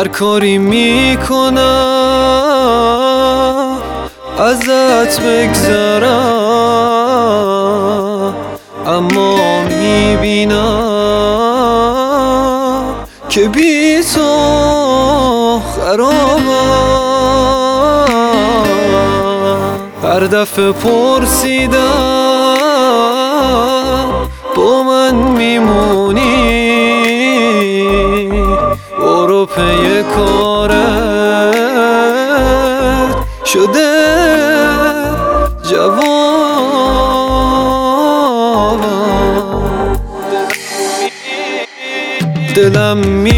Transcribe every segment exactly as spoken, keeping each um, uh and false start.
هر کاری میکنم ازت بگذرم، اما میبینم که بی تو خرابم. هر دفعه پرسیدم با من میمونی، برو پی کارت شده جوابم. دلم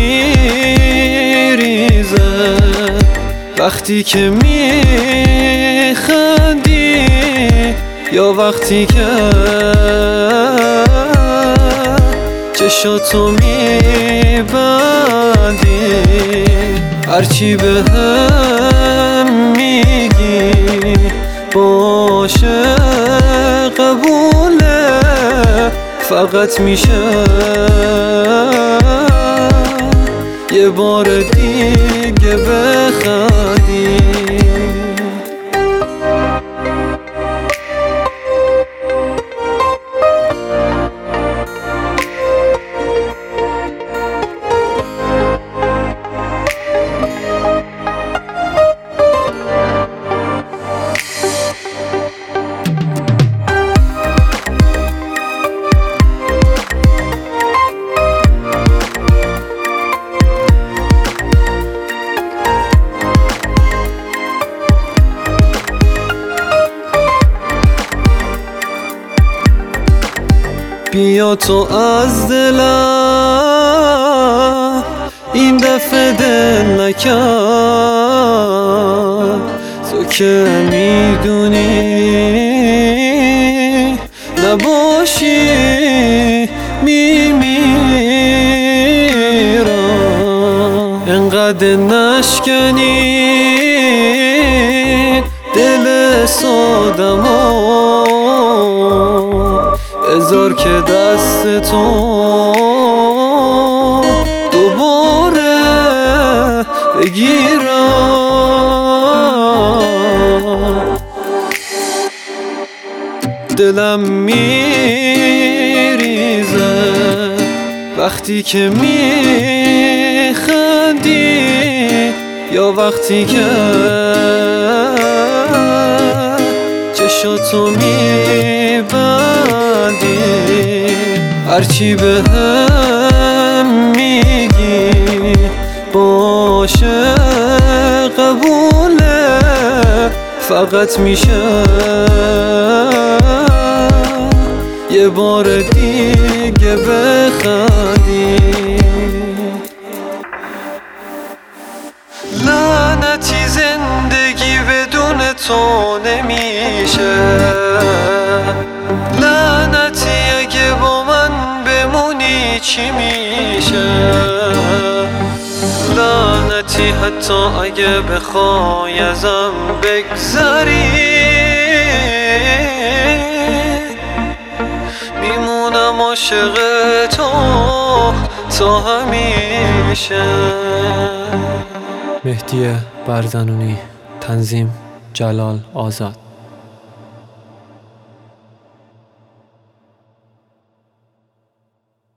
میریزه وقتی که میخندی یا وقتی که چشاتو میبندی. هرچی به هم میگی باشه قبوله، فقط میشه یه بار دیگه بخندی. بیا تو از دلم این دفعه دل نکن، تو که میدونی نباشی میمیرم. انقدر نشکنی دل سادمو، بذار که دست تو دوباره بگیرم. دلم میریزه وقتی که میخندی یا وقتی که چشاتو میبندی. هرچی به هم میگی باشه قبوله، فقط میشه یه بار دیگه بخندی. لعنتی زندگی بدون تو نمیشه، لعنتی اگه با من بمونی چی میشه، لعنتی حتی اگه بخوای ازم بگذری میمونم عاشق تو تا همیشه. مهدی برزنونی، تنظیم جلال آزاد.